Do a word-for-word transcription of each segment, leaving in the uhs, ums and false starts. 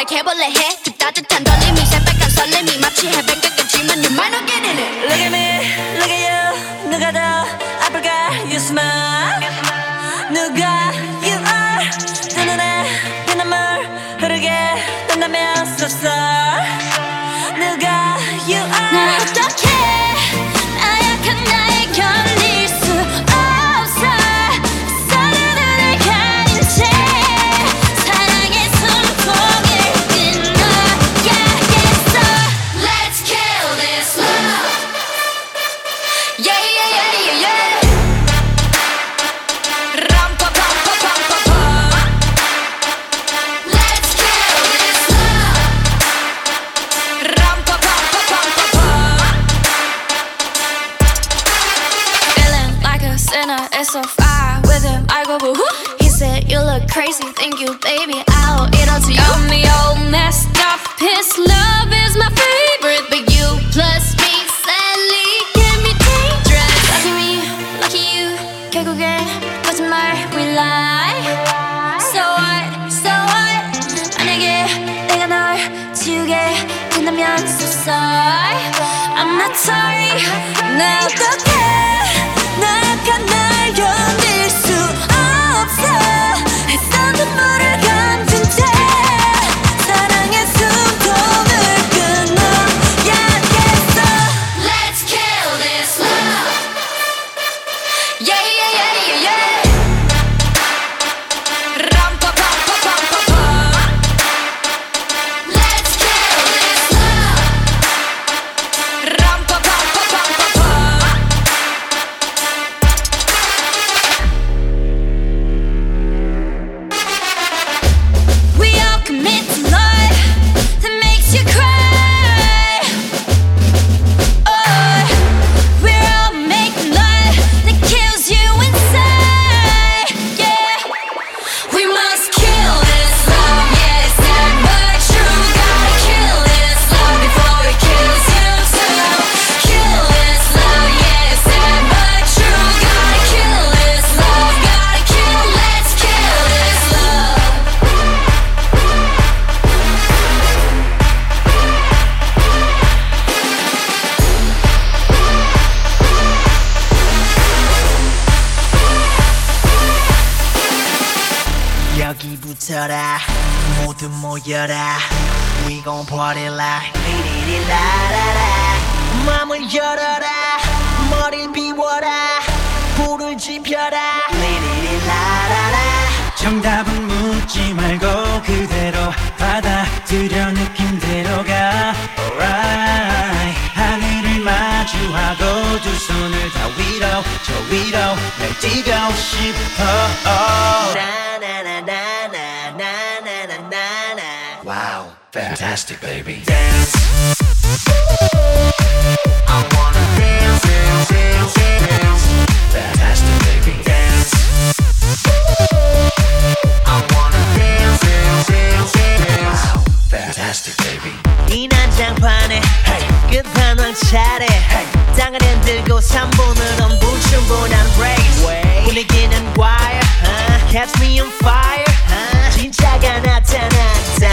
고백해볼래 해 그 따뜻한 떨림이 새빨간 설렘이 마치 해변가겠지만 you might not get in it. Look at me, look at you. 누가 더 아플까? You smile. 누가 you are. 두 눈에 피눈물 흐르게 된다면 so sorry. 누가 you are. 난 어떡해 나약한 나에 견딜 수 없어 서로를 가린 채 사랑의 숨통을 끊어야겠어. Let's kill this love. Yeah yeah yeah yeah yeah. 람파팜파팜파팜. Let's kill this love. 람파팜파팜파팜. Feeling like a sinner, it's so far with him. I go boo hoo. He said you look crazy, thank you, baby. I'll eat all to you. I'm the old messed up. His love is my favorite, but you plus me sadly can be dangerous. Lucky me, lucky you. 결국엔 거짓말 we lie. So what, so what. 만약에 내가 널 지우게 된다면 so sorry. I'm not sorry. 나 어떡해 나약한 날 견딜 수 없어 애써 눈물을 감춘 채 사랑의 숨통을 끊어야겠어. Let's kill this love. Yeah yeah yeah yeah yeah. 람파팜파팜파팜. Let's kill this love. 람파팜파팜파팜. We all commit to love that makes you cry. Oh, we're all making love that kills you inside. Yeah, we must kill this love. Yeah, it's sad but true. Gotta kill this love before it kills you too. Kill this love. Yeah, it's sad but true. Gotta kill this love. Gotta kill. Let's kill this love. 여기 붙어라 모두 모여라 We gon' party like 리리리라라라 맘을 열어라 머리를 비워라 불을 지펴라 리리리라라라 정답은 묻지 말고 그대로 받아들여 느낌대로 가 Alright 하늘을 마주하고 두 손을 다 위로 저 위로 날 뛰고 싶어 나나나나나나나나나 Wow, fantastic, baby. Dance I wanna dance, dance, dance, dance Fantastic, baby. Dance I wanna dance, dance, dance, dance Wow, fantastic, baby. 이 난장판에 끝판왕 차례 땅을 흔들고 삼 분은 불충분한 race 분위기는 wire uh, Catch me on fire uh, 진짜가 나타났다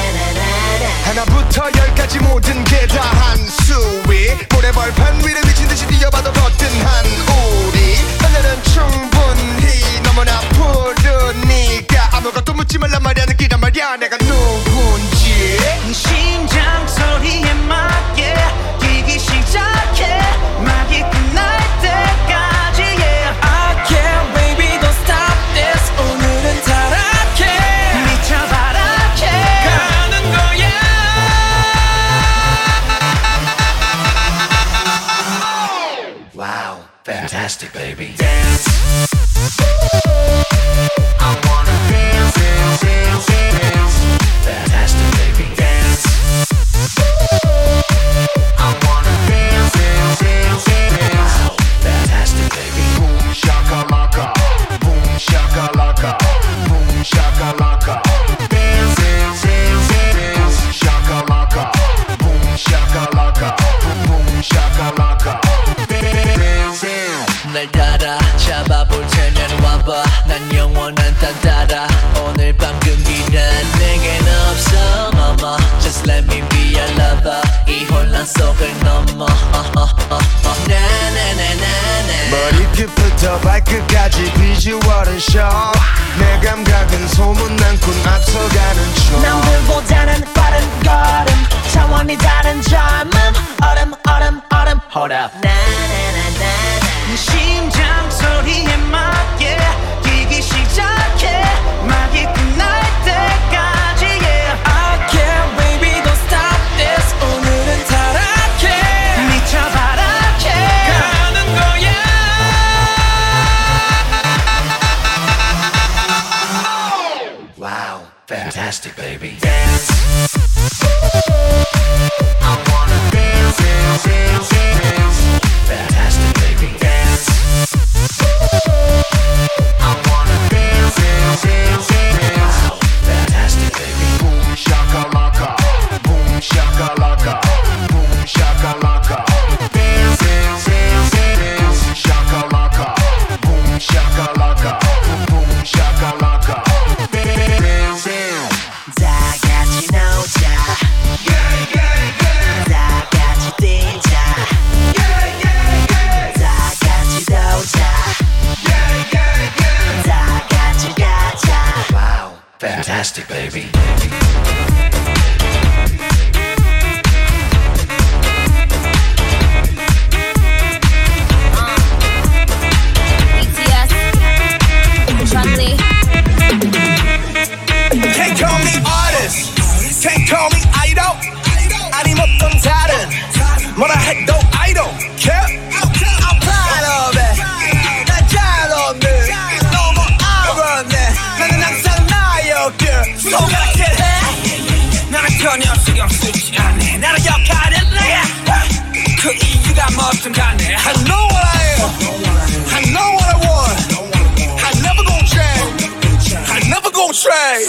하나부터 열까지 모든 게 다 한수위 모래벌판 위를 미친듯이 뛰어봐도 거뜬한 우리 하늘은 충분히 너무나 푸르니까 아무것도 묻지 말란 말이야 느끼란 말이야 내가 누군지 이 심장 소리에 맞게 뛰기 시작해 막이 끝날 때까지 yeah. I can't baby don't stop this 오늘은 타락해 미쳐 바라게 가는 거야 Wow, fantastic, baby. Dance I wanna dance, dance, dance, dance Fantastic, baby. Dance I wanna dance, dance, dance, dance Wow, fantastic, baby. Boom shakalaka Boom shakalaka Boom shakalaka Dance, dance, dance, dance shakalaka Boom shakalaka Boom shakalaka Dance, dance 날 따라 잡아볼 테면 와봐 쇼 내 감각은 소문난꾼 앞서가는 중 남들보다는 빠른 걸음 차원이 다른 젊음 얼음 얼음 얼음 Hold up 나나나나나 심장 소리에 맞게 뛰기 시작해 막이 끝날 때까지 yeah. I can't baby don't stop this 오늘은 타락해 미쳐 바락해 가는 거야 Wow, fantastic, baby. Dance I wanna dance, dance, dance, dance Fantastic, baby. Dance I wanna dance, dance, dance, dance Wow, fantastic, baby. Boom shakalaka Boom shakalaka Boom shakalaka Dance, dance, dance, dance Shakalaka Boom shakalaka Boom, boom shakalaka Dance, dance 다 같이 놀자 Yeah, yeah, yeah 다 같이 뛰자 Yeah, yeah, yeah 다 같이 놀자 Yeah, yeah, yeah 다 같이 가자 Wow, fantastic, baby. B T S, Chun-Li. Can't call me artist, can't call me idol. 아님 어떤 다른 뭐라 해도 I don't care. I'm proud of it. 난 잘 없네. 너무 알았네. 나는 항상 나였길. 소각해. 나는 전혀 신경 쓰지 않네. 나는 역할은 내가. 그 이유가 뭐든 간에 I know what I am. I know what I want. I never gon' change. I never gon' trade.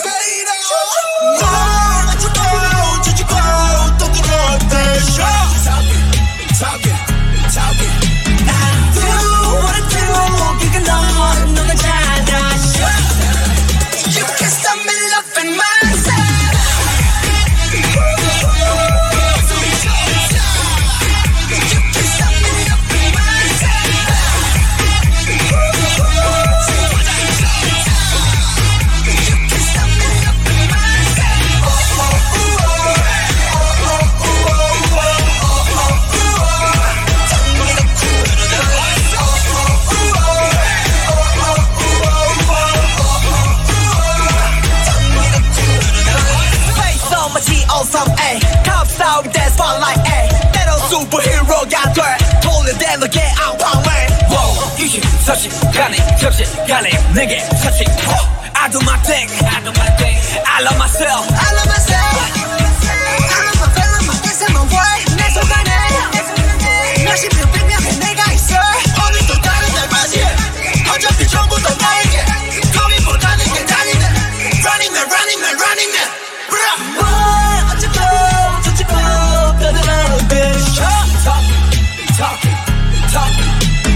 순식간에 접시간에 내게 touch it I do my thing I do my thing I love myself I love myself I love my feeling my this and my way 내 속안에 몇십 명 빙명에 내가 있어 오늘도 다른 날 맞이해 어차피 전부 다 나에게 거기보다는 게 달리네 Running man running man running man 뭘 어쩌고 저쩌고 떠들어도 돼 Talking talking talking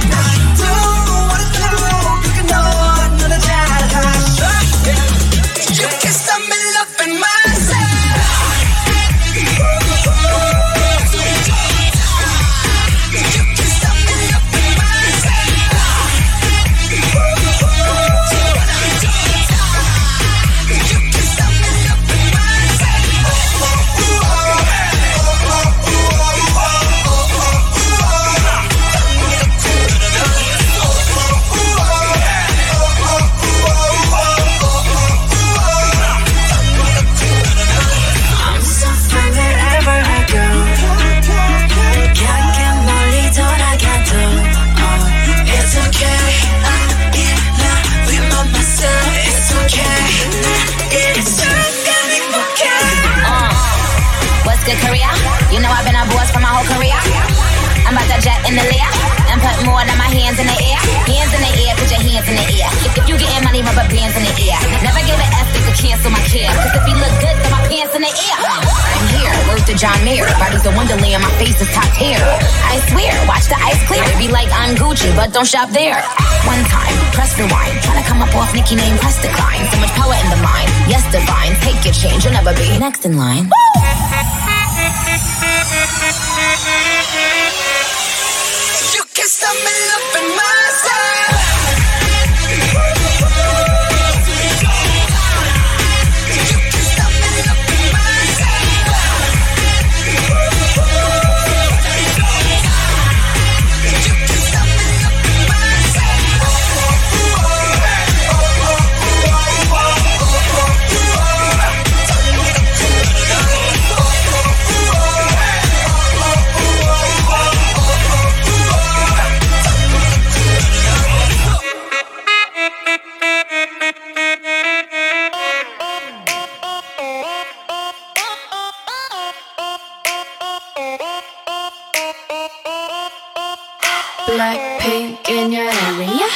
You can stop me loving myself. Good career, you know I've been a boss for my whole career. I'm about to jet in the layer and put more than my hands in the air. Hands in the air, put your hands in the air. If, if you getting money, rubber bands in the air. Never give an F to cancel my care. Cause if you look good, throw my pants in the air. I'm here, word to John Mayer. Body's a wonderland, my face is top tier. I swear, watch the ice clear. It be like I'm Gucci, but don't shop there. One time, press rewind. Tryna come up off Nicki name, press decline. So much power in the mind. Yes, divine. Take your change, you'll never be next in line. You can stop me loving myself. Blackpink in your area.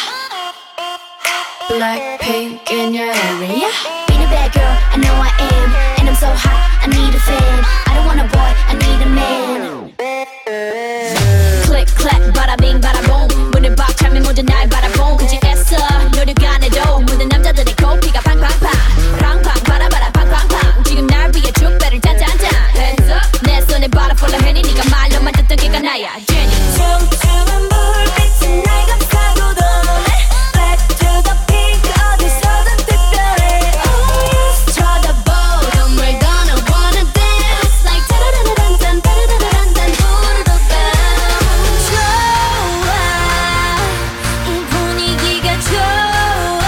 Blackpink in your area. Being a bad girl, I know I am. And I'm so hot, I need a fan. I don't want a boy, I need a man. Click, clack, bada bing, bada boom. 문을 박 차면 모두 날 바라본 굳이 애써 노력 안 해도 모든 남자들의 코피가 팡팡팡 팡팡 바라바라 팡팡팡 지금 날 위해 축배를 짠짠짠 Hands up 내 손에 바라 폴라 해니 네가 말로만 듣던 걔가 나야 제니 춤추는 불빛은 날 감싸고 도네 Black to the pink 어디서든 특별해 Oh yes 쳐다보 Don't we're gonna wanna dance Like 따라라란딴 따라라란딴 부르도 bounce 좋아 이 분위기가 좋아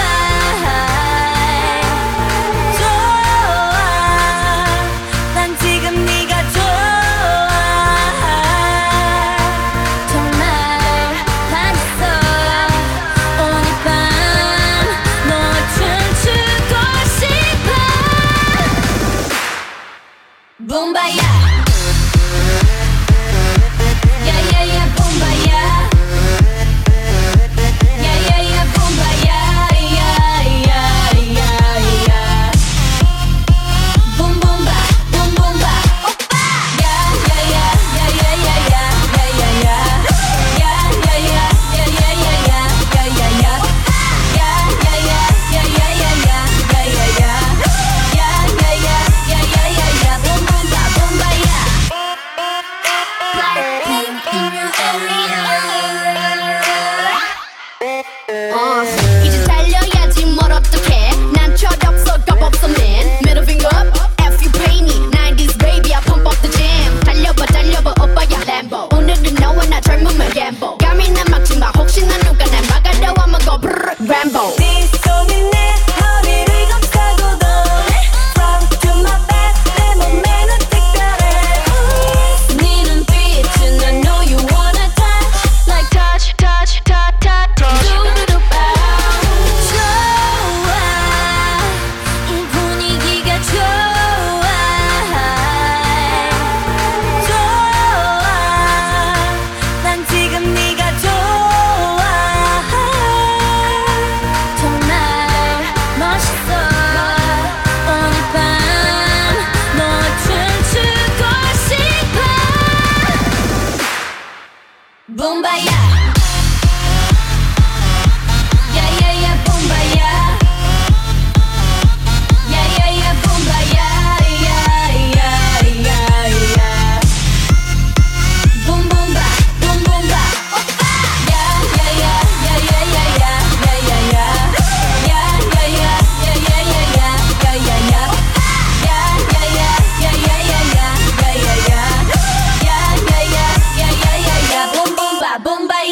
좋아 난 지금 네가 좋아 정말 반했어 오늘 밤 너와 춤추고 싶어 붐바야 야야야 붐바야 야야야 붐바야 야야야야 붐붐바 붐붐바 오빠 야야야 야야야야 야야야 야야야 야야야야 야야야 야야야 야야야야 야야야 야야야 야야야야 붐붐바 붐바야 Blackpink in your area 어, 이제 달려야지 뭘 어떡해 난 철없어 겁없어 man Middle finger up F you pay me nineties baby I pump up the jam 달려봐 달려봐 오빠야 Lambo 오늘은 너와 나 젊음을 gamble 감이나 막지마 혹시나 누가 날 막아도 I'ma go brrr Rambo 네 손이 내 허리를 감싸고 도네 Front to my back 내 몸매는 특별해 네 눈빛은 I know you wanna touch Like touch touch touch touch 두두두 bounce 좋아 이 분위기가 좋아 좋아 난 지금 네가 좋아 정말 멋있어 오늘 밤 너와 춤추고 싶어 붐바야 야야야 붐바야 야야야 붐바야 야야야야 붐붐바 붐붐바 오빠 야야야 야야야야 야야야 야야야 야야야야 야야야 오빠 야야야 야야야야 야야야 야야야 야야야야 붐붐바 붐바야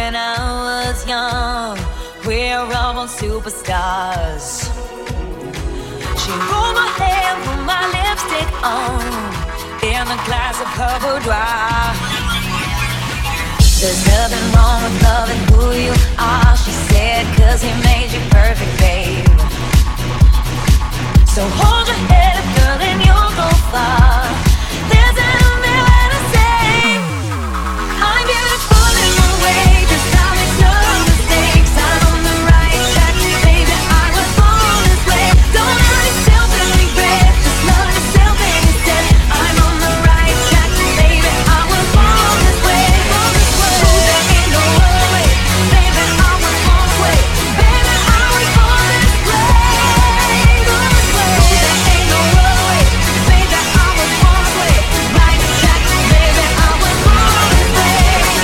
when I was young. We're all born superstars. She rolled my hair, put my lipstick on, in a glass of her boudoir. There's nothing wrong with loving who you are, she said, cause he made you perfect, babe. So hold your head up, girl, and you'll go far. There's nothing left to say. I'm beautiful in my way, just I make no mistakes. I'm on the right track, baby, I was born this way. Don't hurt yourself and regret, just love yourself instead. I'm on the right track, baby, I was born this way. Born this way. Ooh, there ain't no other way, baby, I was born this way. Baby, I was born this way. Born this way. Ooh, there ain't no other way, baby, I was born this way. Right track, baby, I was born this way.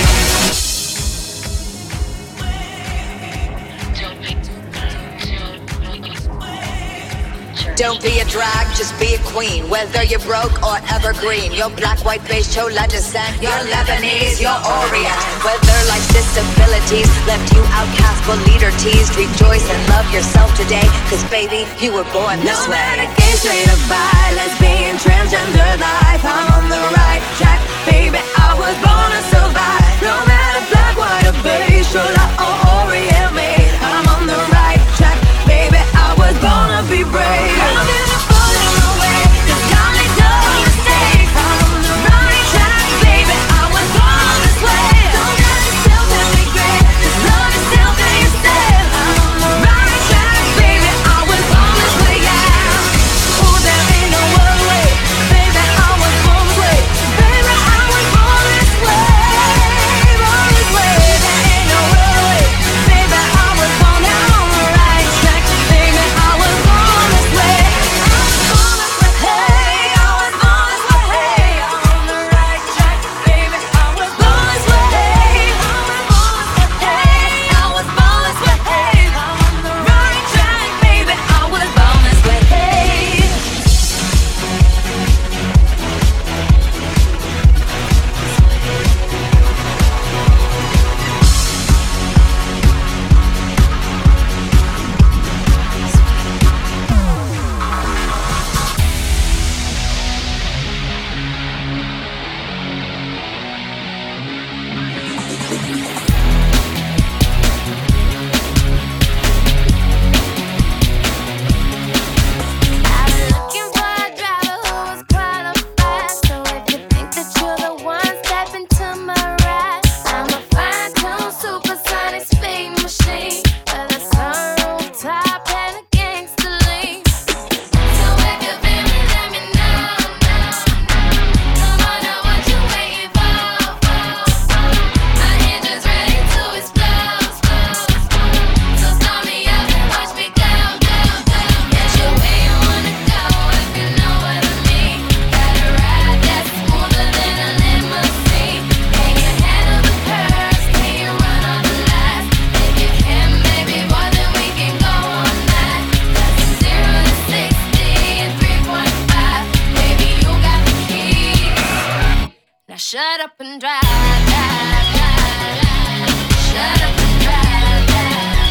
Don't be a drag, just be a queen. Whether you're broke or evergreen, you're black, white, beige, chola descent, you're Lebanese, you're Orient. Whether life's disabilities left you outcast but leader teased, rejoice and love yourself today, cause baby, you were born this No way. matter gay, straight or bi, lesbian, transgender life, I'm on the right track, baby, I was born to survive. No matter black, white or beige, chola or Orient made, I'm on the right track, baby, I was born to be brave. I'm beautiful in my way, just got me no mistakes. I'm on the right track, baby, I was born this way. Don't hurt yourself and regret, just love yourself instead. I'm on the right track, baby, I was born this way, yeah. Ooh, there ain't no other way, baby, I was born this way. Baby, I was born this way, born this way. There ain't no other way, baby, I was born down on the right track, baby, I was born this way. Hey, I was born this way, hey, I'm on the right track, baby, I was born this way. Hey, I was born this way, hey, I'm on the right track, baby, I was born this way, hey. I've been looking for a driver who was qualified. So if you think that you're the one, step into my ride. I'm a fine-tuned supersonic speed machine with a sunroof top and a gangster lean. So if you feel me, let me know. Come on, now what you waiting for? My engine's ready to explode. So start me up and watch me go, go, go. Get you where you wanna go if you know what I mean. Got a ride that's smoother than a limousine. Can you handle the curves? Can you run on the lights? If you can, baby boy, then we can go all night. That's zero to sixty in three point five. Baby, you got the keys. Now shut up and drive, drive, drive, drive. Shut up and drive, drive,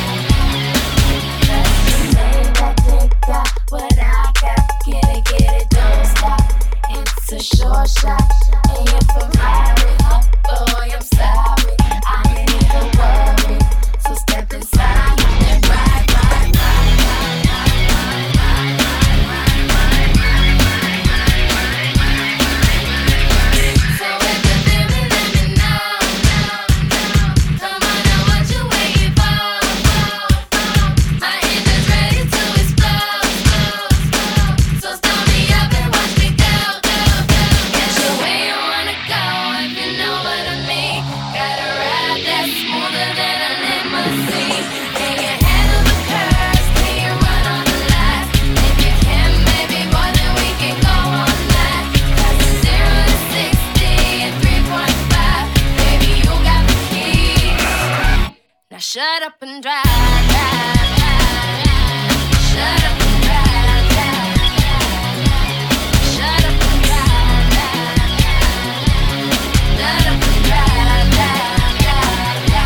drive. Take that, what I got, get it, get it, don't stop. It's a short shot, and you're from Harry. Boy, I'm sorry, I ain't even worried. So step inside and ride, ride, ride, ride, ride, ride, ride, ride, ride, ride, ride. So if you feel me, let me know, know, know. Come on, now what you waiting for? My engine's ready to explode. So start me up and watch me go, go, go. Get you where you wanna go if you know what I mean. Got a ride that's smoother than a limousine. Can you handle the curves? Can you run on the lights? If you can, baby boy, then we can go all night. That's zero to sixty in three point five. Baby, you got the keys. Now shut up and drive, drive, drive, drive. Shut up and drive, drive, drive, drive. Shut up and drive, drive, drive, drive. Shut up and drive, drive, drive, drive.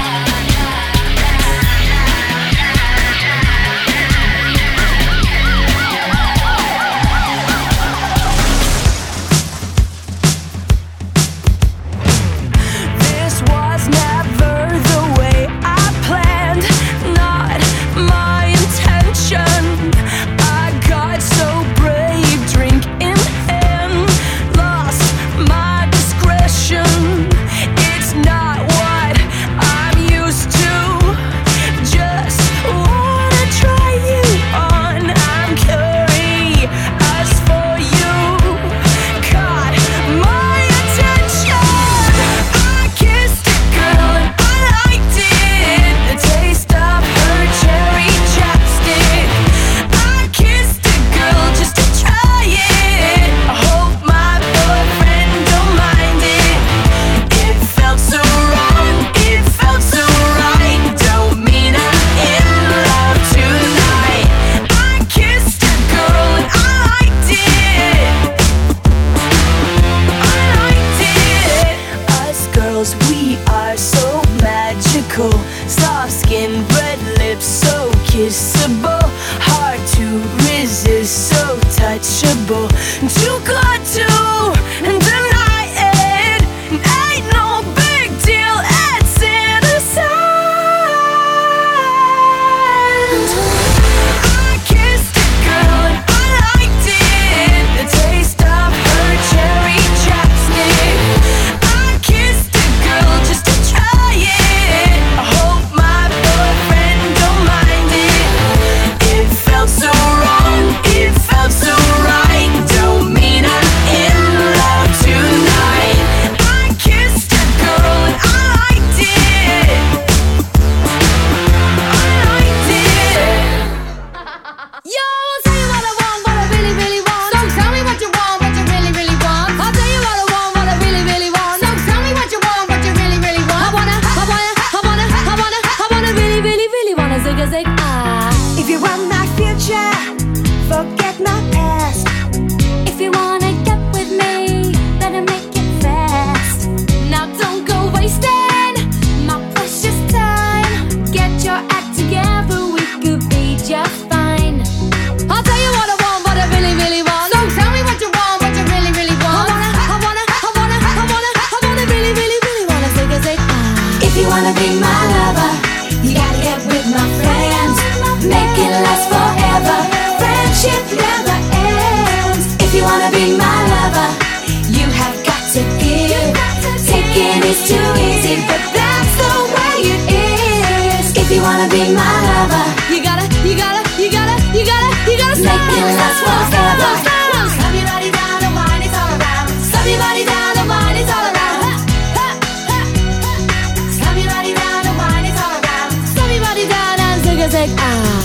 beautiful. Soft skin, red lips, so kissable. Hard to resist, so touchable. Too good to deny it. Ain't no big deal, it's innocent. I kissed a girl and I liked it. The taste of her cherry chapstick. I kissed a girl just to try it. I hope my boyfriend don't mind it. It felt so wrong, it felt so right. Don't mean I'm in love tonight. I kissed a girl and I liked it. I liked it. Yo, I'll tell you what I want, what I really, really want. So tell me what you want, what you really, really want. I'll tell you what I want, what I really, really want. So tell me what you want, what you really, really want. I wanna, I wanna, I wanna, I wanna, I wanna really, really, really wanna zig a zig ah. If you want my future, forget my past. If you wanna get with me, better make it fast. Now don't go wasting my precious time. Get your act together, we could be just fine. I'll tell you what I want, what I really, really want. So tell me what you want, what you really, really want. I wanna, I wanna, I wanna, I wanna, I wanna really, really, really wanna zig a zig ah. If you wanna be my lover, you gotta get with my friends. Make it last forever. Friendship never ends. If you wanna be my lover, you have got to give. Taking is too easy, but that's the way it is. If you wanna be my lover, You gotta, you gotta, you gotta, you gotta, you gotta make it last forever. Stop your body down, the wine is all around. Stop your body down, the wine is all around. Ha, ha, ha, ha. Stop your body down, the wine is all around. Stop your body down and zig a zig ah.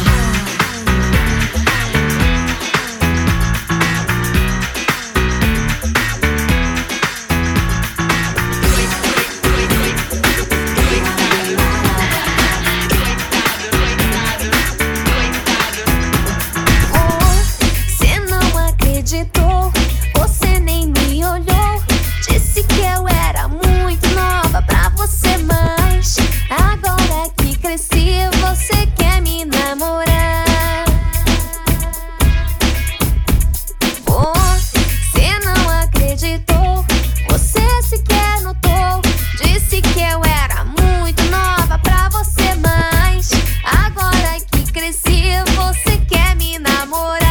Você não acreditou, você nem me olhou. Disse que eu era muito nova pra você, mas agora que cresci, você quer me namorar. Você não acreditou, você sequer notou. Disse que eu era muito nova pra você, mas agora que cresci, você quer me namorar.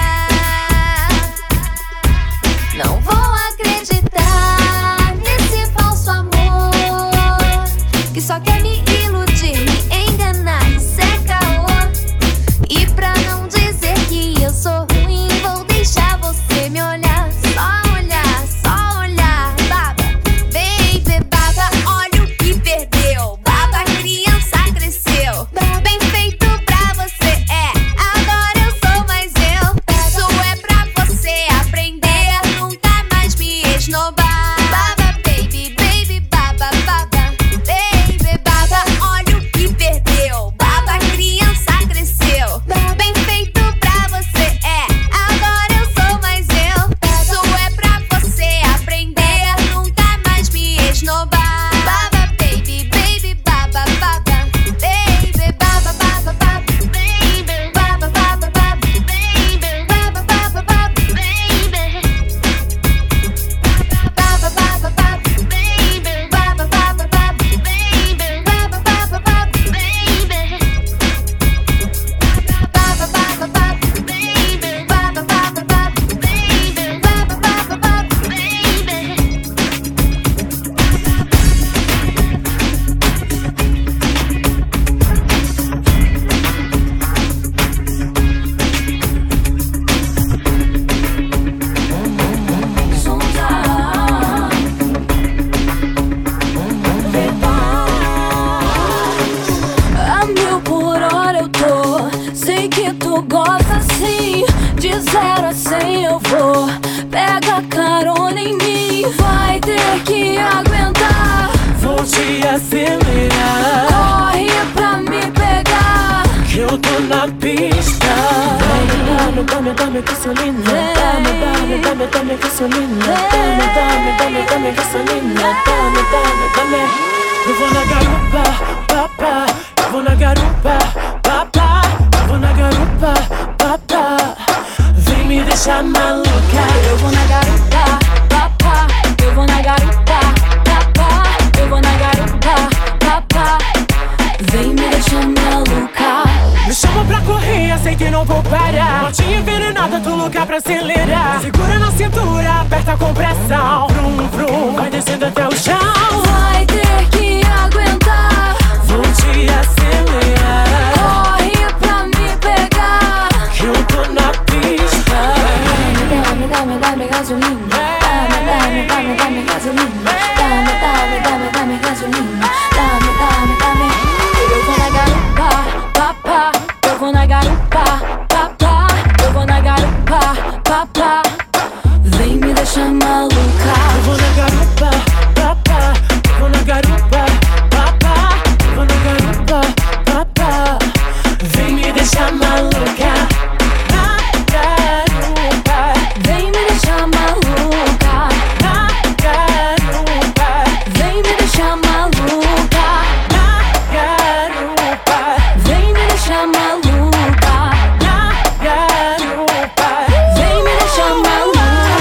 Não vou acreditar nesse falso amor que só quer me iludir, me enganar, isso é caô. E pra não dizer que eu sou ruim, vou deixar você me olhar. Só olhar, só olhar. Baba, baby, baba, olha o que perdeu. Baba, criança cresceu. Bem feito pra você, é. Agora eu sou mais eu. Isso é pra você aprender a nunca mais me esnobar. Baba, baby, baby, baba, baba. Baby, baba, olha o que perdeu. Baba, criança cresceu. Bem feito pra você, é. Agora eu sou mais eu. Isso é pra você aprender a nunca mais me esnobar. Baba, baby, baby, baba, baba. Baby, baba, baba, baba. Baby, baba, baba, baba. Baby, baba, baba, baba. Baby. Baba, baba, baba. Baby, baba, baba, baba. Baby, baba, baba, baba. Baby. Baba, baba, baba. Baby, baba, baba, baba. Baby, baba, baba, baba. Baby. A mil por hora eu tô. Sei que tu gosta assim. De zero a cem eu vou. Pega carona em mim. Vai ter que aguentar. Vou te acelerar, Corre pra me pegar. que eu tô na pista. Dame, dame, dame gasolina. Dame, dame, dame, dame gasolina. Dame, dame, dame, dame gasolina. Dame, dame, dame. Eu vou na garupa, papá. vou na garupa, papá. Eu vou na garupa, papá. Vem me deixar maluca. Eu vou na garupa, papá. Eu vou na garupa, papá. Eu vou na garupa, papá. Vem me deixar maluca. Me chama pra correr, sei que não vou parar. Notinha envenenada, tô louca pra acelerar. Segura na cintura, aperta com pressão. Vrum, vrum, vai descendo até o chão. Vai ter que aguentar. Vou te acelerar. Corre pra me pegar. Que eu tô na pista. Dame, dame, dame gasolina. Dame, dame, dame, dame gasolina. Dame, dame, dame, dame gasolina. Dame, dame, dame. Eu vou na garupa, papá. Eu vou na garupa, papá. Eu vou na garupa, papá. Vem me deixar maluca. Eu vou na garupa, papá. Eu vou na garupa, papá. Eu vou na garupa, papá. Vem me deixar maluca. Na garupa. Vem me deixar maluca. Na garupa. Vem me deixar maluca. Na garupa. Vem me deixar maluca. Na garupa. Vem me deixar maluca.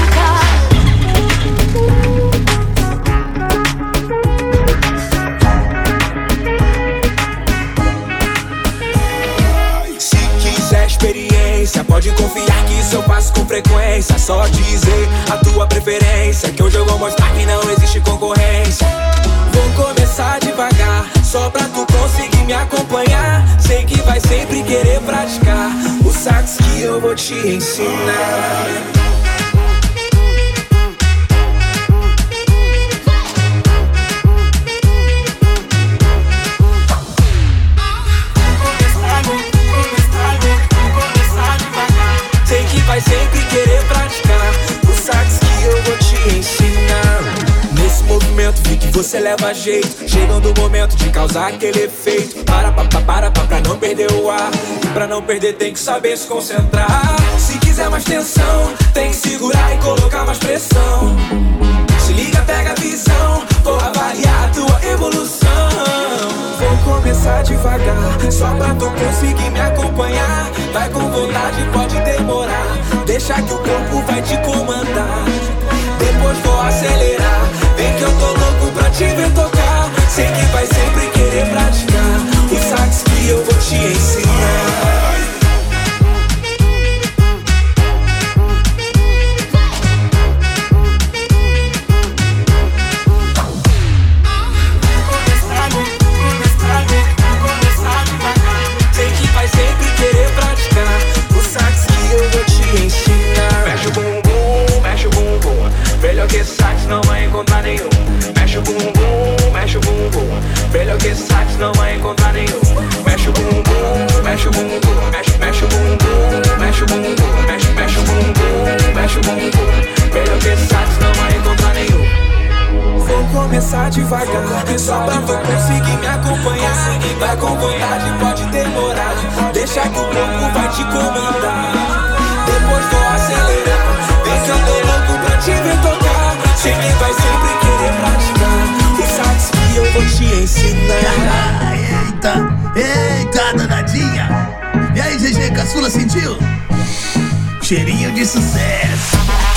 Se quiser experiência, pode confiar que isso eu faço com frequência. Só dizer a tua preferência, que hoje eu vou mostrar que não existe concorrência. Vou começar devagar, só pra tu conseguir me acompanhar. Sei que vai sempre querer praticar os sax que eu vou te ensinar. Sei que vai sempre querer praticar os sax que eu vou te ensinar. Nesse movimento vi que você leva jeito. Chegando o momento de causar aquele efeito. Para, para, para, para, pra não perder o ar. E pra não perder tem que saber se concentrar. Se quiser mais tensão, tem que segurar e colocar mais pressão. Se liga, pega a visão, vou avaliar a tua evolução. Vou começar devagar, só pra tu conseguir me acompanhar. Vai com vontade, pode demorar. Deixa que o corpo vai te comandar. Depois vou acelerar. Vem que eu tô louco pra te ver tocar. Sei que vai sempre querer praticar os sax que eu vou te ensinar. Melhor que sax não vai encontrar nenhum. Mexe o bumbum, mexe o bumbum. Melhor que sax não vai encontrar nenhum. Mexe o bumbum, mexe o bumbum. Mexe, mexe o bumbum, mexe o bumbum. Mexe, mexe o bumbum, mexe o bumbum. Melhor que sax não vai encontrar nenhum. Vou começar devagar, só pra tu conseguir me acompanhar. Vai com vontade, pode demorar. Deixa que o corpo vai te comandar. Depois vou acelerar. Vem que eu tô louco pra te ver tocar. Sei que vai sempre querer praticar os sax que eu vou te ensinar. Eita, eita, danadinha. E aí, G G, caçula, sentiu? Cheirinho de sucesso.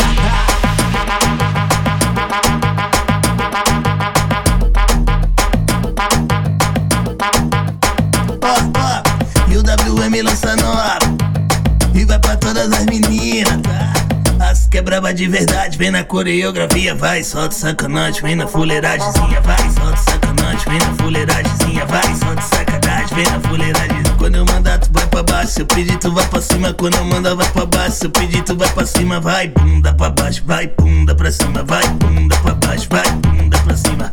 Ó, ó, e o W M lança nova e vai pra todas as meninas, tá? As que é braba de verdade, vem na coreografia. Vai, solta sacanagem, vem na fuleiragemzinha. Vai, solta sacanagem, vem na fuleiragemzinha. Vai, solta sacanagem, vem na fuleiragem. Quando eu mandar tu vai pra baixo, se eu pedir tu vai pra cima. Quando eu mandar vai pra baixo, se eu pedir tu vai pra cima. Vai, bunda pra baixo, vai, bunda pra cima. Vai, bunda pra baixo, vai, bunda pra cima.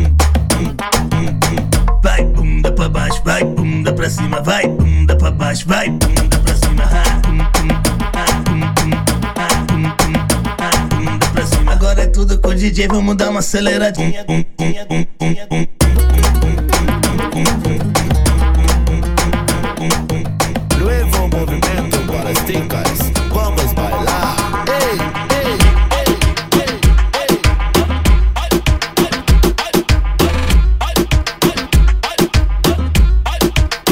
Vai, bunda pra baixo, vai, bunda pra cima. Vai, bunda pra baixo, vai, bunda pra cima. Agora é tudo com o D J, vamos dar uma aceleradinha. Nuevo movimento para as ticas, vamos bailar. Ei, ei, ei, ei, ei.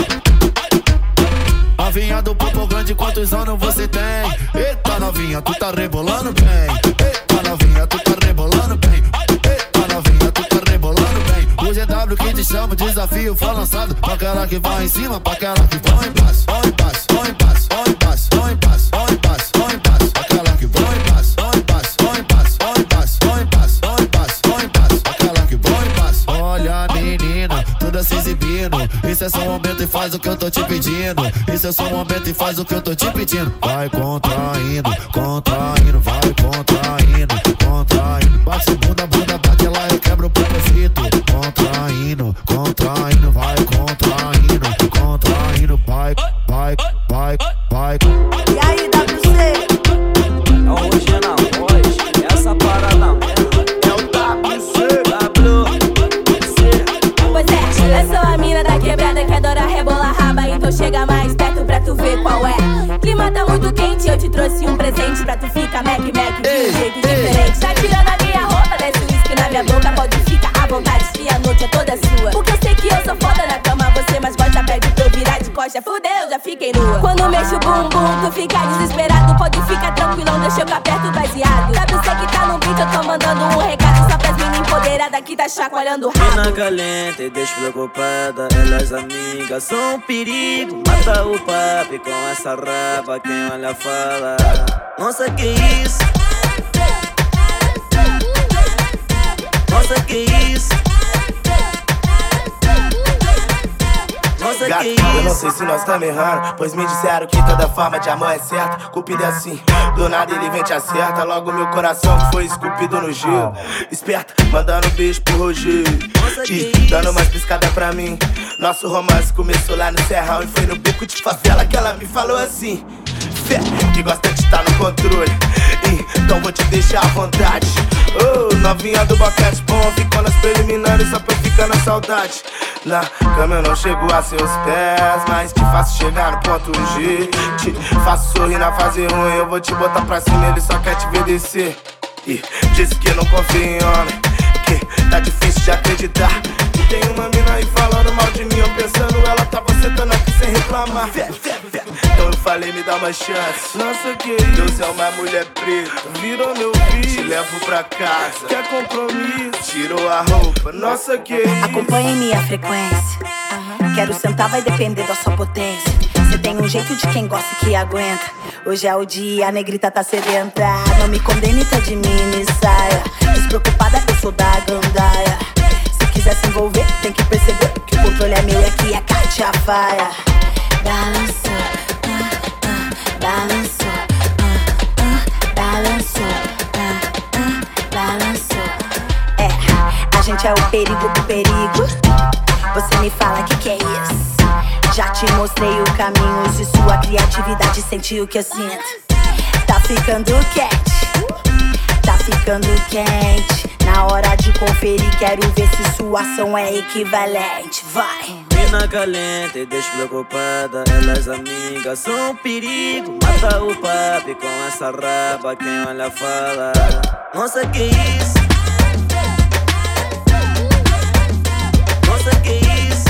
novinha do popo grande, quantos anos você tem? Eita novinha, tu tá rebolando bem. Eita novinha, tu tá rebolando bem. Eita novinha, tu tá rebolando bem. O G W que te chama, o desafio foi lançado. Pra aquela que vai em cima, pra aquela que vai em passo. Vai em passo, vai em passo, vai em passo, vai em passo, vai em passo, vai em passo. Aquela que vai em passo, vai em passo, vai em passo, vai em passo, vai em passo, vai em passo, vai em passo. Aquela que vai em passo. Olha menina, toda se exibindo. Isso é só um momento e faz o que eu tô te pedindo. Isso é só um momento e faz o que eu tô te pedindo. Vai contraindo, contraindo, vai contraindo, contraindo. Bate bunda, bunda, bate lá, eu quebro o propósito. Contraindo, contraindo, vai contraindo, contraindo, vai, vai, vai, vai. E aí, W C? É o original, hoje, essa parada mesmo. É o W C, W C. Pois é, eu sou a mina da quebrada que adora rebolar raba. Então chega mais perto pra tu ver qual é. Clima tá muito quente, eu te trouxe um presente pra tu ficar Mac Mac de um jeito diferente. Tá tirando a minha roupa, desce o uísque na minha boca. Pode ficar à vontade que a noite é toda sua. Porque eu sei que eu sou foda na cama, você mais gosta, pede pra eu virar de costa. Fudeu, já fiquei nua. Quando mexo o bumbum, tu fica desesperado. Pode ficar tranquilão, deixa eu aperto baseado. Sabe você que tá no beat, eu tô mandando um recado só pras mina empoderada que tá chacoalhando o rabo. Mina calente, despreocupada, elas amigas são um perigo. Mata o papi com essa rapa, quem olha fala. Nossa, que isso? Nossa, que isso? Nossa, Gato, que isso? eu não sei se nós estamos errando, pois me disseram que toda forma de amor é certa. Cupido é assim, do nada ele vem te acerta. Logo meu coração que foi esculpido no gelo. Esperta, mandando um beijo pro Rogério e dando umas piscadas pra mim. Nosso romance começou lá no Serrão e foi no beco de favela que ela me falou assim: fé, que gosta de estar no controle, então vou te deixar à vontade. Oh, novinha do boquete bom, ficou nas preliminares só pra eu ficar na saudade. Na cama eu não chego a seus pés, mas te faço chegar no ponto G. Te faço sorrir na fase ruim, eu vou te botar pra cima, ele só quer te ver descer. E disse que não confia em homem, que tá difícil de acreditar. E tem uma mina aí falando mal de mim, eu pensando, ela tava sentando aqui sem reclamar. Fé, fé, fé. Então eu falei, me dá uma chance. Nossa, que Deus é uma mulher preta, virou meu bicho, te levo pra casa. Quer compromisso? Tirou a roupa. Nossa, que acompanhe minha frequência. Quero sentar, vai depender da sua potência. Você tem um jeito de quem gosta que aguenta. Hoje é o dia, a negrita tá sedenta. Não me condene, tá de mini saia. Despreocupada, eu sou da gandaia. Se quiser se envolver, tem que perceber que o controle é meu e aqui a Cátia faia. Balançou, uh, uh, balançou, uh, uh, balançou, uh, uh, balançou. É, a gente é o perigo do perigo. Você me fala que que é isso? Já te mostrei o caminho, use sua criatividade, senti o que eu sinto. Tá ficando quente, tá ficando quente. Na hora de conferir, quero ver se sua ação é equivalente. Vai! Mina calente, despreocupada, elas amigas são um perigo. Mata o papi com essa rapa, quem olha fala. Nossa, que isso? Nossa, que isso?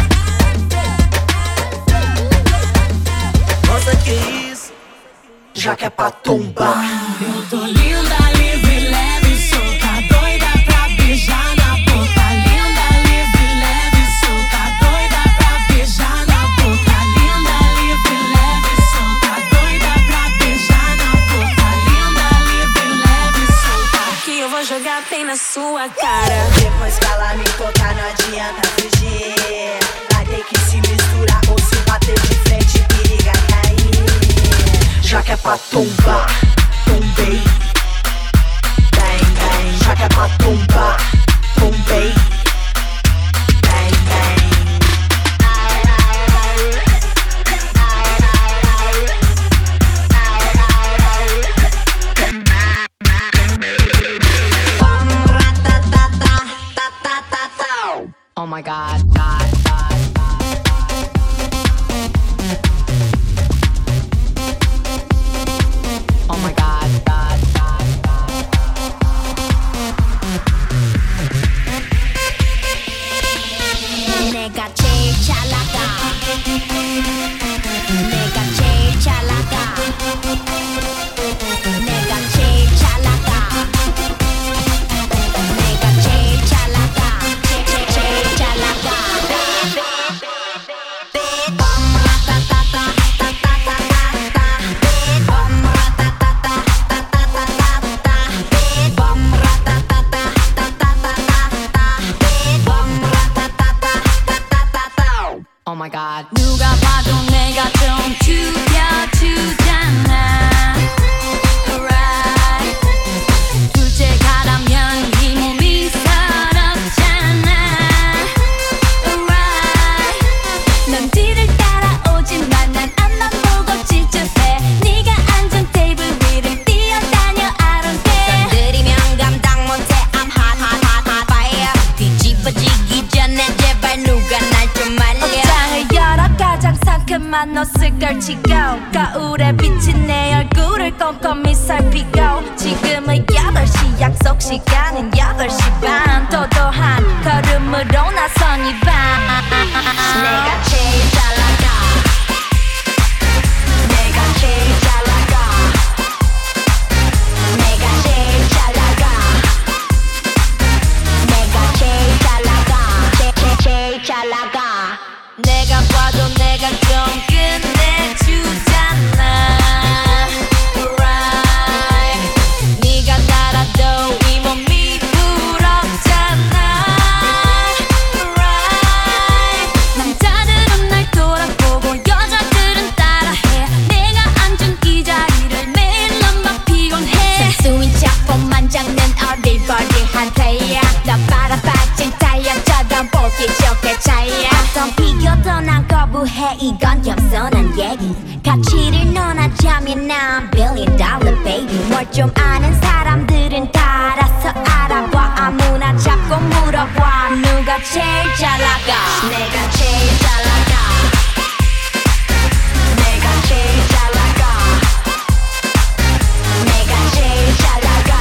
Nossa, que isso? Já que é pra tombar. Eu tô linda, livre, leve, solta, doida pra beijar na boca. Linda, livre, leve, solta, doida pra beijar na boca. Linda, livre, leve, solta, doida pra beijar na boca. Linda, livre, leve, solta. Que eu vou jogar bem na sua cara. Depois que ela me tocar, não adianta fugir. Vai ter que se misturar ou se bater de frente, periga cair. Já que é pra tombar, tombei. Bang, bang. Já que é pra tombar, tombei. Bang, bang. Oh my God, God, God. 봐도 내가 좀 죽여주잖아. Right. 둘째 가라면 이 몸이 서럽잖아. Right. 넌 뒤를 따라오지만 난 앞만 보고 질주해. 네가 앉은 테이블 위를 뛰어다녀 I don't care. 건드리면 감당 못해 I'm hot hot hot hot fire. 뒤집어지기 전에 제발 누가 날 좀 말려. 옷장을 열어 가장 상큼한 옷을 걸치고 거울에 비친 내 얼굴을 꼼꼼히 살피고 지금은 여덟 시 약속 시간은 여덟 시 반 도도한 걸음으로 나선 이 밤. 내가 제일 잘 나가. 내가 제일 잘 나가. 내가 제일 잘 나가. 내가 제일 잘 나가. 제, 제, 제일 잘 나가. 내가 봐도 내가 좀 끝내주잖아. Right. 네가 날아도 이 몸이 부럽잖아. Right. 남자들은 날 돌아보고 여자들은 따라해. 내가 앉은 이 자리를 매일 너무 피곤해. 순수인 작품만 잡는 어릴버리한 태양. 너 빨아빠진 타이어처럼 보기 좋게 차이야. 어떤 비교도 난 거부해. 이건 겸손한 얘기. 가치를 논하자면 난 billion dollar baby. 뭘 좀 아는 사람들은 다 알아서 알아봐. 아무나 잡고 물어봐. 누가 제일 잘 나가. 내가 제일 잘 나가. 내가 제일 잘 나가. 내가 제일 잘 나가.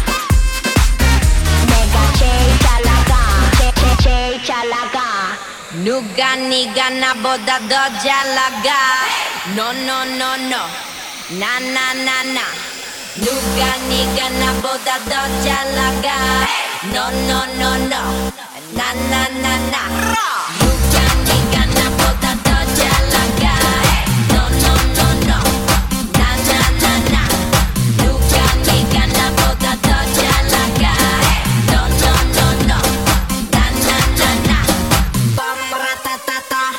내가 제일 잘 나가. 제, 제, 제일 잘 나가. 누가 네가 나보다 더 잘 나가. No no no no. 나 나 나 나. 누가 네가 나보다 더 잘 나가. No no no no. 나 나 나 나. 누가 네가 나보다 더 잘 나가. No no no no. 나 나 나 나. 누가 네가 나보다 더 잘 나가. No no no no. 나 나 나 나. 빠빠라따따따.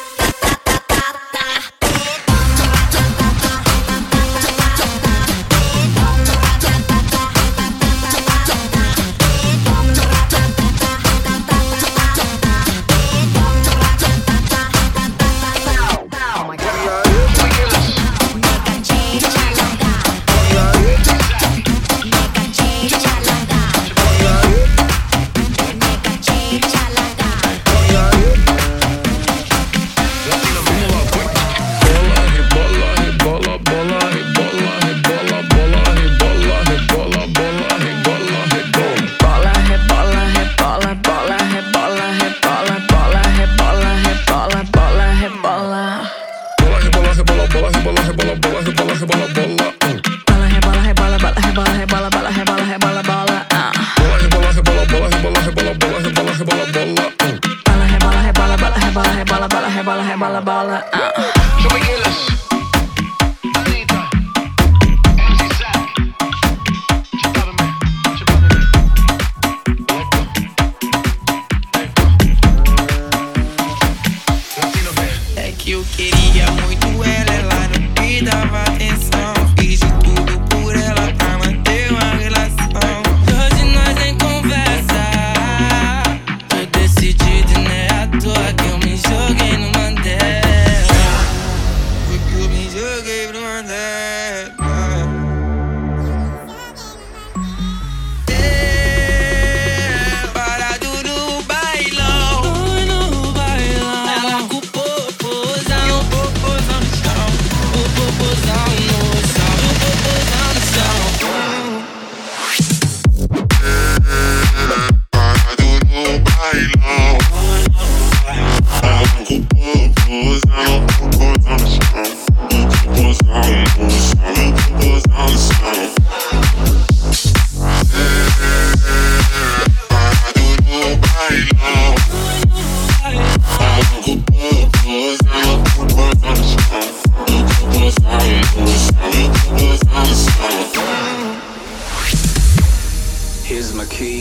Here's my key,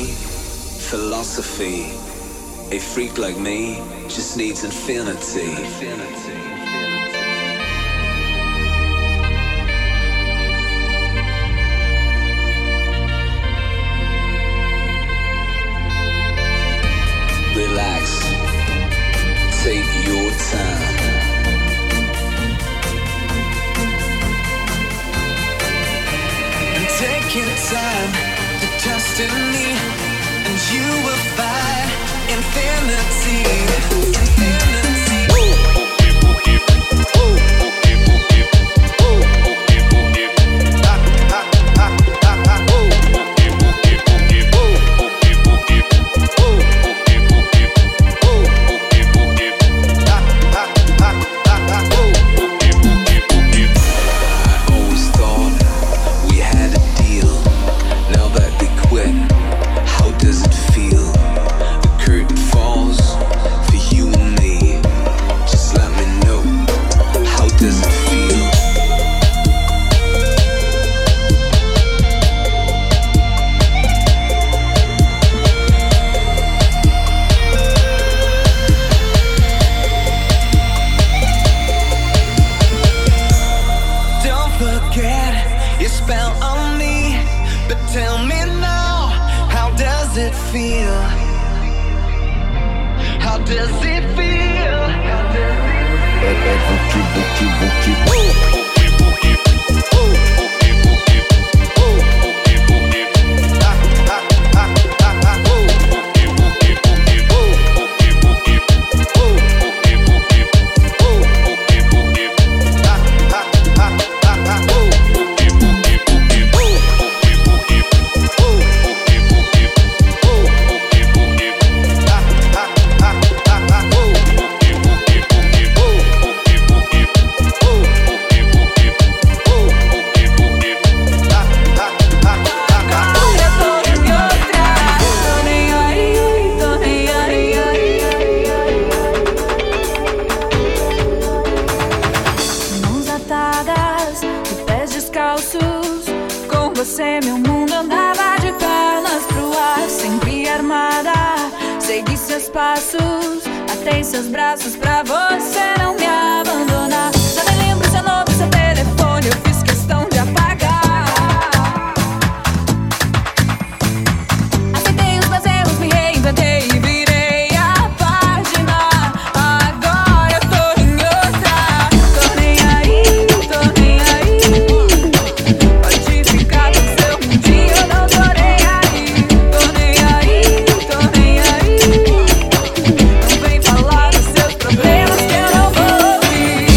philosophy. A freak like me just needs infinity. infinity. time to destiny, and you will find infinity. Infinity. Você, meu mundo andava de pernas pro ar, sempre armada. Segui seus passos, atei seus braços pra você não me abandonar. Já nem lembro seu nome, seu telefone, eu fiz questão de apagar. Aceitei os meus erros, me reinventei e virei a página. Agora eu tô em outra. Tô nem aí, tô nem aí. Pode ficar com seu mundinho, eu não tô nem aí. Tô nem aí, tô nem aí. Não vem falar dos seus problemas que eu não vou ouvir.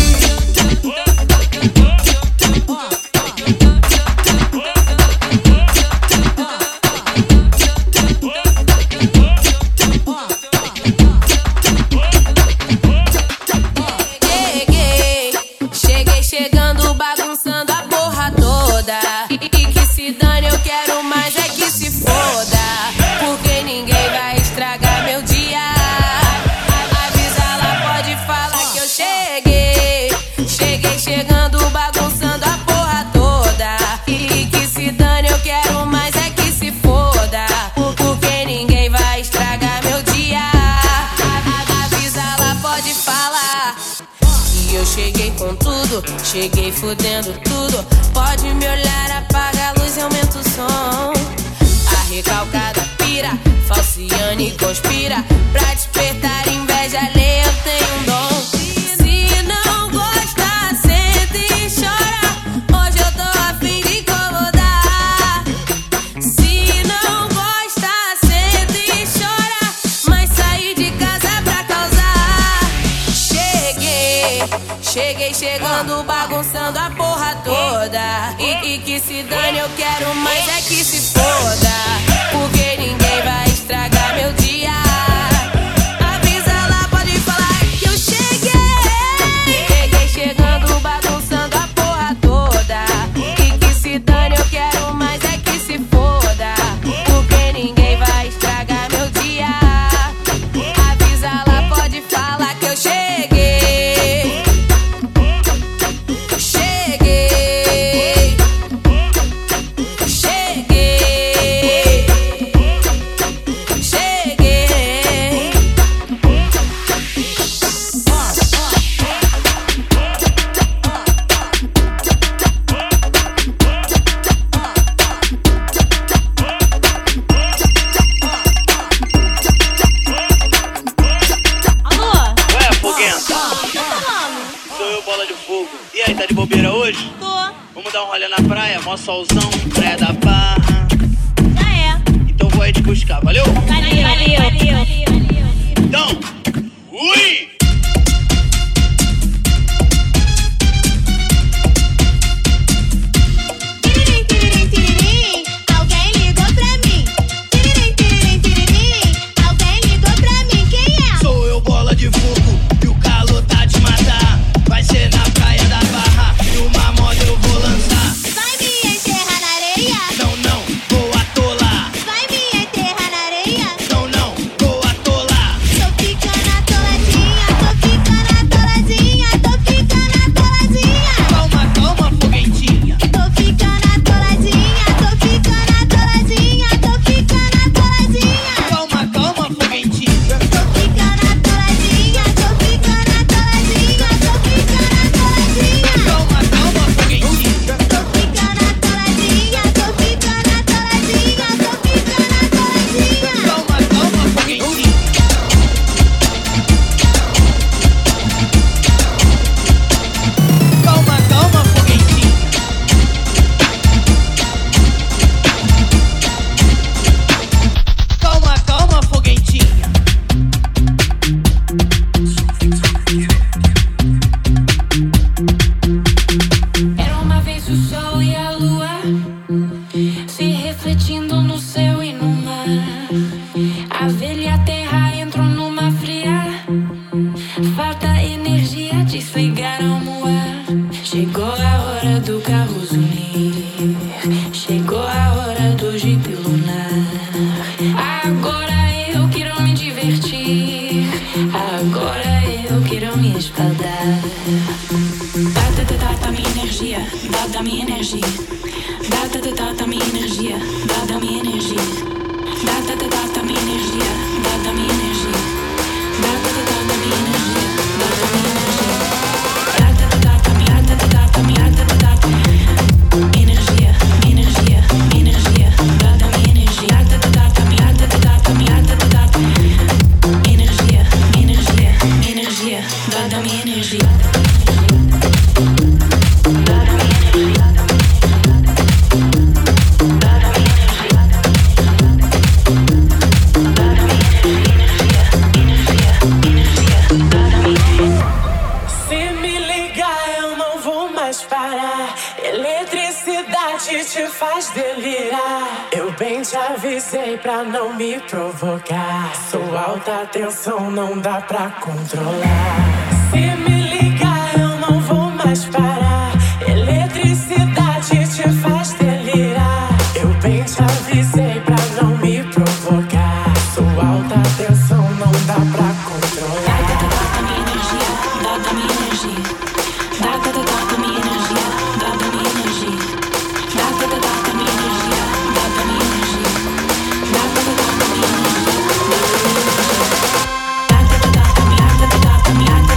Cheguei, cheguei chegando, bagunçando a porra toda. E, e que se dane, eu quero mais é que se foda. Porque ninguém vai estragar meu dia. Avisa lá, pode falar que eu cheguei. Cheguei chegando, bagunçando a porra toda. E, e que se dane, eu quero mais é que se foda. Porque ninguém vai estragar meu dia. Avisa lá, pode falar. E eu cheguei com tudo, cheguei fudendo tudo. Pode me olhar, apaga a luz e aumenta o som. A recalcada pira, falciane e conspira. Pra despertar inveja alheia eu tenho um dom. Se não gosta, senta e chora. Hoje eu tô a fim de incomodar. Se não gosta, senta e chora. Mas saí de casa pra causar. Cheguei, cheguei chegando, bagunçando a porra toda. E, e que se dane, eu quero mais é que se foda. Porque ninguém vai estragar meu dia. Avisa lá, pode falar que eu cheguei. Cheguei chegando, bagunçando a porra toda. E que se dane, eu quero mais é que se foda. Porque ninguém vai estragar meu dia. Avisa lá, pode falar que eu cheguei. Cheguei. Cheguei. Cheguei. Ué, foguenta. Sou eu, bola de fogo. E aí, tá de bobeira hoje? Tô. Vamos dar um rolê na praia, mó solzão, praia da Barra. vai te buscar, valeu? Valeu, valeu, valeu. Então, ui! Alguém ligou pra mim. Tiririm, tiririm, tiririm. Alguém ligou pra mim. Quem é? Sou eu, bola de fogo, e o calor tá de matar. Vai ser na praia da Barra, e uma moda eu vou lançar. Vai me enterrar na areia? Não, não, vou atolar. Vai me enterrar na areia? Não, não, vou atolar. Tô ficando atoladinha, tô ficando atoladinha, tô ficando atoladinha. Calma, calma, foguentinha. Tô ficando atoladinha, tô ficando atoladinha, tô ficando atoladinha. Calma, calma, foguentinha. Tô ficando atoladinha, tô ficando atoladinha, tô ficando atoladinha. Calma, calma, foguentinha. Tô ficando atoladinha, tô ficando atoladinha, tô ficando atoladinha. Calma, calma, foguentinha. Calma, calma, foguentinha. Calma, calma, foguentinha. Era uma vez o sol e a lua se refletindo no céu e no mar. A velha terra entrou numa fria. Falta energia, desligaram o ar. Chegou a hora do carro zunir. Chegou a hora do jeep lunar. Agora eu quero me divertir. Agora eu quero me espadar. Dá, dá, dá, dá minha energia, dá, dá minha energia. Dá, dá, dá, dá, dá minha energia, dá, dá minha energia. Dá, dá, dá, dá, dá minha energia, dá, dá minha energia. Dá, dá, dá, dá, dá minha energia, dá, dá minha energia. Dá, dá, dá, dá, dá minha, dá, dá, dá, dá minha, dá, dá, dá, dá. Energia, energia, energia, dá, dá minha energia. Dá, dá, dá, dá minha, dá, dá, dá, dá minha, dá, dá, dá, dá. Energia, energia, energia, dá, dá minha energia. Se me ligar, eu não vou mais parar. Eletricidade te faz delirar. Eu bem te avisei pra não me provocar. Sou alta tensão, não dá pra controlar. Se me ligar, eu não vou mais parar. Eletricidade te faz delirar. Eu bem te avisei pra não me provocar. Sou alta tensão, não dá pra controlar. Dá, dá, dá, minha energia, dá, dá minha energia, dá, dá minha energia. Dá, dá, dá, dá minha energia, dá, dá minha energia. Dá, dá, dá, dá minha energia, dá, dá minha energia. Dá, dá, dá, dá minha, dá, dá, dá minha,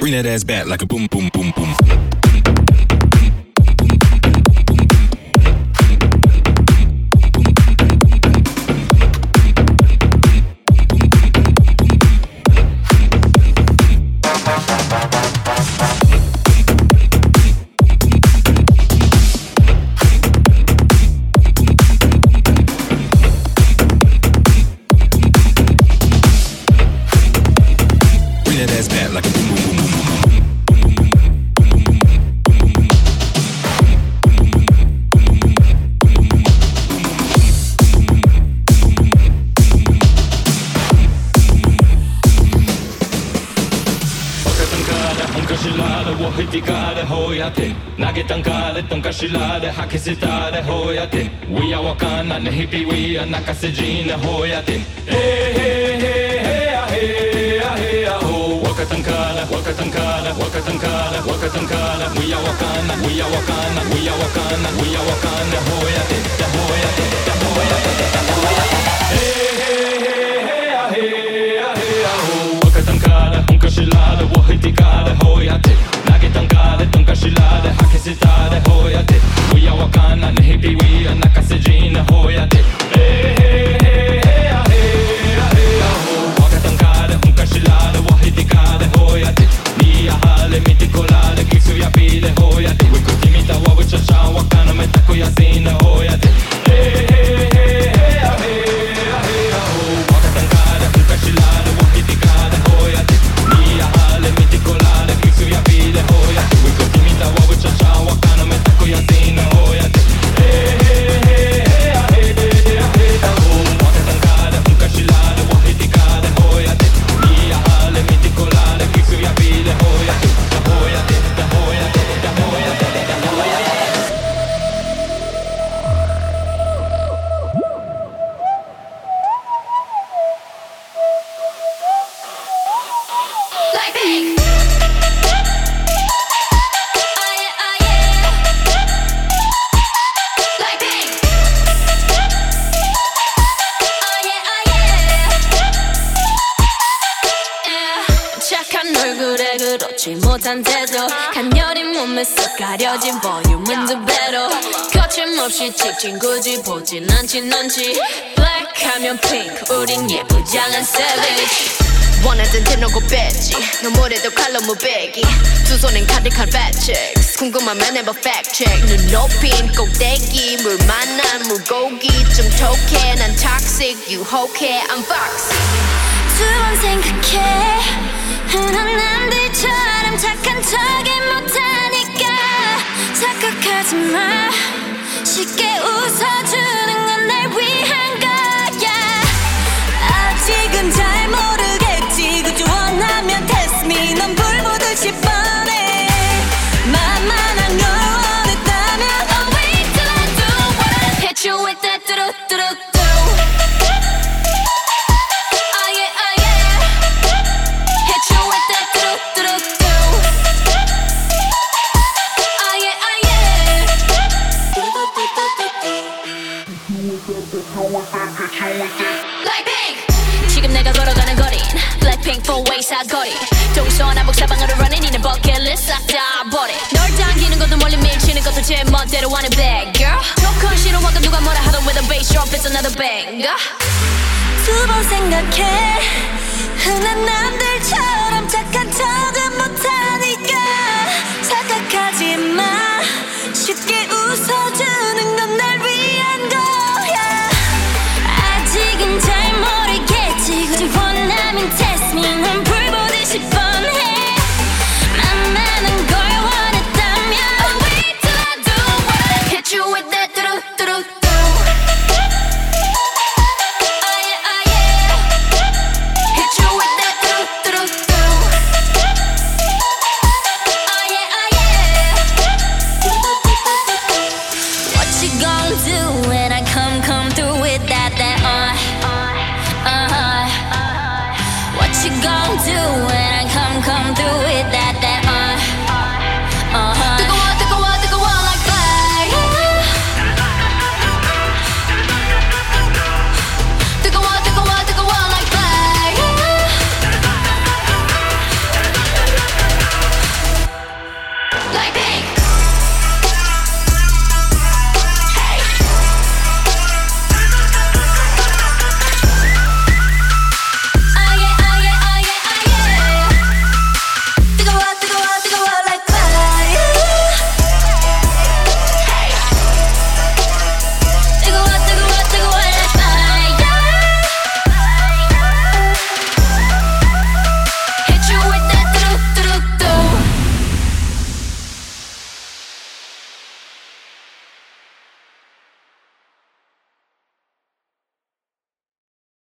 Bring that ass back like a boom, boom, boom, boom. Hakisitare hoyate, we are wakana nehipi we are nakasejina hoyate. Hey hey hey hey hey hey ho, wakatankara, wakatankara, wakatankara, wakatankara. We are wakana, we are wakana, we are wakana, we are wakana hoyate, da hoyate, da hoyate, da hoyate. Hey hey hey hey hey hey ho, wakatankara, unkashilare, wahitikare hoyate, nagitankare, tunkashilare, hakisitare hoyate. We are wakana, nehipi we are nakasejina hoyate. Hey hey hey hey hey hey ho, wakatankare, unkashilare, wahitikare hoyate. Nia hale mitikolare, kisu ya pile hoyate. We kutimita wa wichacha wakana metako ya zina hoyate. Hey hey hey hey hey hey ho, wakatankare, unkashilare, wahitikare hoyate. Nia hale mitikolare, kisu ya pile hoyate. We kutimita wa wichacha wakana metako ya zina hoyate. Hey hey hey hey hey hey ho, wakatankare, unkashilare, wahitikare hoyate. Nia hale mitikolare, kisu ya pile hoyate. Da hoyate, da hoyate, da hoyate, da hoyate. Like pink. 그렇지 못한 태도 간녀린 몸에 쏙 가려진 볼륨은 두 배로 거침없이 찍힌 굳이 보진 않진 않지 블랙하면 핑크 우린 예쁘장한 savage 원하던 대놓고 뺐지 너무래도 칼로 무배기 두 손엔 가득한 fat checks 궁금하면 해봐 fact check 눈 높인 꼭대기 물 만난 물고기 좀 톡해 난 toxic 유혹해 I'm foxy 두 번 생각해 흔한 남들처럼 착한 척이 못하니까 착각하지 마 쉽게 웃어주는 건 날 위한 거야 아직은 잘 모르겠지 그저 원하면 test me 넌 불 보듯이 뻔해 만만한 걸 원했다면 Oh wait till I do what I hit you with that 뚜루뚜루뚜 지금 내가 걸어가는 거린 Blackpink four-way 사거리 동서남북 사방으로 running 이는 버킷리스트 싹 다 버려 널 당기는 것도 멀리 밀치는 것도 제 멋대로 하는 bad girl 조금 싫어하고 누가 뭐라 하던 with a bass drop it's another banger 두 번 생각해 흔한 남들처럼